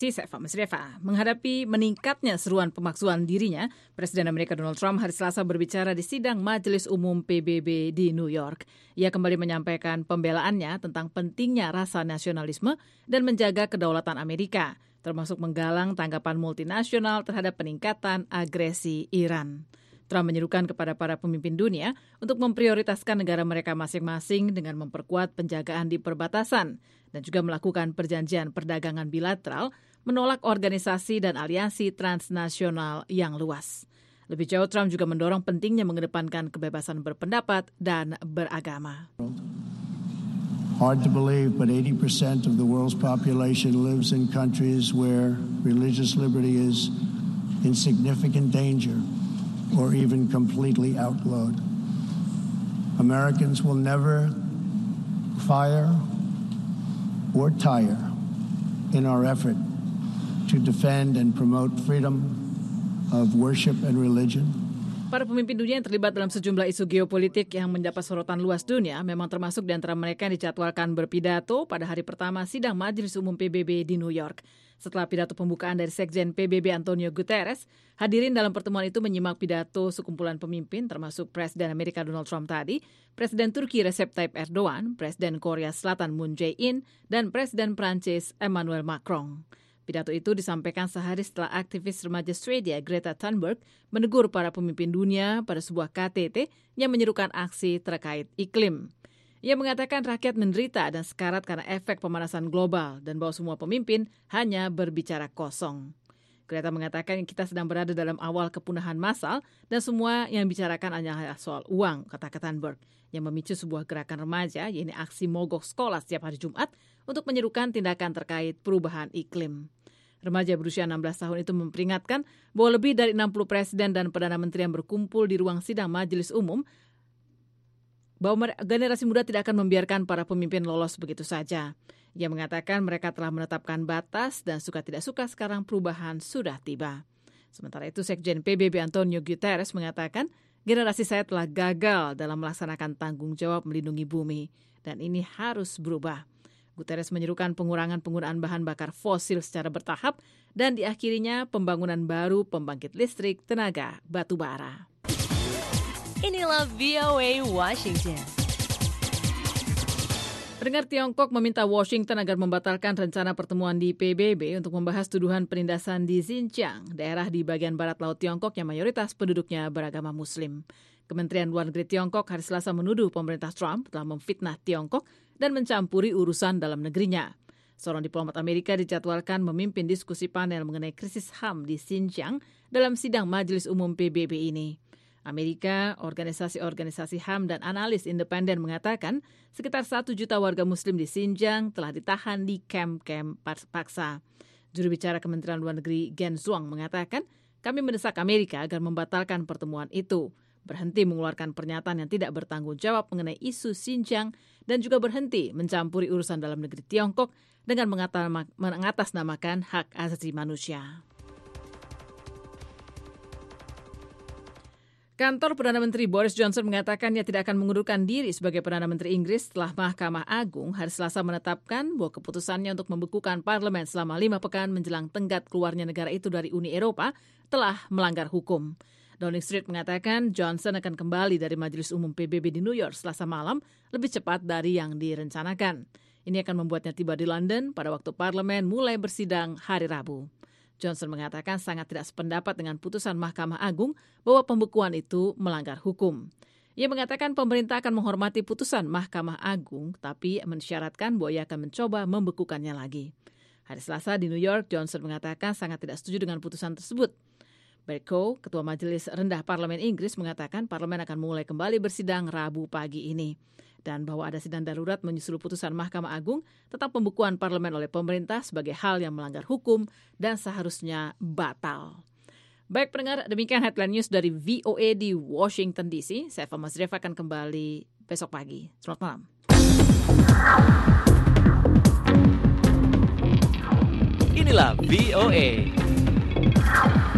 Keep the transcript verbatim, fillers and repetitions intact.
Saya Mas Reva, menghadapi meningkatnya seruan pemakzulan dirinya, Presiden Amerika Donald Trump hari Selasa berbicara di sidang Majelis Umum P B B di New York. Ia kembali menyampaikan pembelaannya tentang pentingnya rasa nasionalisme dan menjaga kedaulatan Amerika, termasuk menggalang tanggapan multinasional terhadap peningkatan agresi Iran. Trump menyerukan kepada para pemimpin dunia untuk memprioritaskan negara mereka masing-masing dengan memperkuat penjagaan di perbatasan dan juga melakukan perjanjian perdagangan bilateral, menolak organisasi dan aliansi transnasional yang luas. Lebih jauh, Trump juga mendorong pentingnya mengedepankan kebebasan berpendapat dan beragama. Hard to believe, but eighty percent of the world's population lives in countries where religious liberty is in significant danger or even completely outlawed. Americans will never fire or tire in our effort to defend and promote freedom of worship and religion. Para pemimpin dunia yang terlibat dalam sejumlah isu geopolitik yang mendapat sorotan luas dunia memang termasuk di antara mereka yang dijadwalkan berpidato pada hari pertama sidang Majelis Umum P B B di New York. Setelah pidato pembukaan dari Sekjen P B B Antonio Guterres, hadirin dalam pertemuan itu menyimak pidato sekumpulan pemimpin termasuk Presiden Amerika Donald Trump tadi, Presiden Turki Recep Tayyip Erdogan, Presiden Korea Selatan Moon Jae-in, dan Presiden Prancis Emmanuel Macron. Pidato itu disampaikan sehari setelah aktivis remaja Swedia Greta Thunberg menegur para pemimpin dunia pada sebuah K T T yang menyerukan aksi terkait iklim. Ia mengatakan rakyat menderita dan sekarat karena efek pemanasan global dan bahwa semua pemimpin hanya berbicara kosong. Greta mengatakan kita sedang berada dalam awal kepunahan massal dan semua yang bicarakan hanyalah soal uang, kata Thunberg, yang memicu sebuah gerakan remaja, yaitu aksi mogok sekolah setiap hari Jumat untuk menyerukan tindakan terkait perubahan iklim. Remaja berusia enam belas tahun itu memperingatkan bahwa lebih dari enam puluh presiden dan perdana menteri yang berkumpul di ruang sidang Majelis Umum bahwa generasi muda tidak akan membiarkan para pemimpin lolos begitu saja. Ia mengatakan mereka telah menetapkan batas dan suka tidak suka sekarang perubahan sudah tiba. Sementara itu Sekjen P B B Antonio Guterres mengatakan generasi saya telah gagal dalam melaksanakan tanggung jawab melindungi bumi dan ini harus berubah. Guterres menyerukan pengurangan penggunaan bahan bakar fosil secara bertahap dan diakhirinya pembangunan baru pembangkit listrik tenaga batu bara. Inilah V O A Washington. Pendengar, Tiongkok meminta Washington agar membatalkan rencana pertemuan di P B B untuk membahas tuduhan penindasan di Xinjiang, daerah di bagian barat laut Tiongkok yang mayoritas penduduknya beragama Muslim. Kementerian Luar Negeri Tiongkok hari Selasa menuduh pemerintah Trump telah memfitnah Tiongkok dan mencampuri urusan dalam negerinya. Seorang diplomat Amerika dijadwalkan memimpin diskusi panel mengenai krisis H A M di Xinjiang dalam sidang Majelis Umum P B B ini. Amerika, organisasi-organisasi H A M dan analis independen mengatakan sekitar satu juta warga Muslim di Xinjiang telah ditahan di kamp-kamp paksa. Juru bicara Kementerian Luar Negeri Geng Shuang mengatakan, kami mendesak Amerika agar membatalkan pertemuan itu, berhenti mengeluarkan pernyataan yang tidak bertanggung jawab mengenai isu Xinjiang, dan juga berhenti mencampuri urusan dalam negeri Tiongkok dengan mengatasnamakan hak asasi manusia. Kantor Perdana Menteri Boris Johnson mengatakan ia tidak akan mengundurkan diri sebagai Perdana Menteri Inggris setelah Mahkamah Agung hari Selasa menetapkan bahwa keputusannya untuk membekukan parlemen selama lima pekan menjelang tenggat keluarnya negara itu dari Uni Eropa telah melanggar hukum. Downing Street mengatakan Johnson akan kembali dari Majelis Umum P B B di New York Selasa malam lebih cepat dari yang direncanakan. Ini akan membuatnya tiba di London pada waktu parlemen mulai bersidang hari Rabu. Johnson mengatakan sangat tidak sependapat dengan putusan Mahkamah Agung bahwa pembekuan itu melanggar hukum. Ia mengatakan pemerintah akan menghormati putusan Mahkamah Agung, tapi mensyaratkan bahwa ia akan mencoba membekukannya lagi. Hari Selasa di New York, Johnson mengatakan sangat tidak setuju dengan putusan tersebut. Bercow, Ketua Majelis Rendah Parlemen Inggris, mengatakan parlemen akan mulai kembali bersidang Rabu pagi ini. Dan bahwa ada sidang darurat menyusul putusan Mahkamah Agung tentang pembekuan parlemen oleh pemerintah sebagai hal yang melanggar hukum dan seharusnya batal. Baik pendengar, demikian headline news dari V O A di Washington D C. Saya Eva Masreva akan kembali besok pagi. Selamat malam. Inilah V O A.